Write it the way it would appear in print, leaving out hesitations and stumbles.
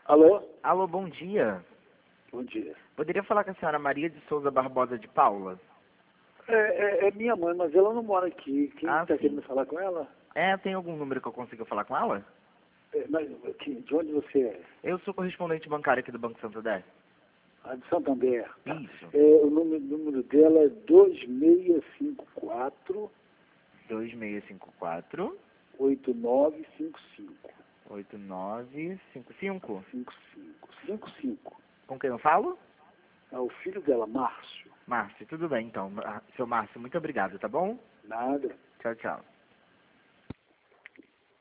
Alô? Alô, bom dia. Bom dia. Poderia falar com a senhora Maria de Souza Barbosa de Paula? É minha mãe, mas ela não mora aqui. Quem está sim. querendo falar com ela? Tem algum número que eu consiga falar com ela? Mas de onde você é? Eu sou correspondente bancário aqui do Banco Santander. A de Santander. Tá. Isso. O número dela é 2654 2654 8955. 8955. 55. Com quem eu falo? É o filho dela, Márcio. Márcio, tudo bem então. Seu Márcio, muito obrigado, tá bom? Nada. Tchau, tchau.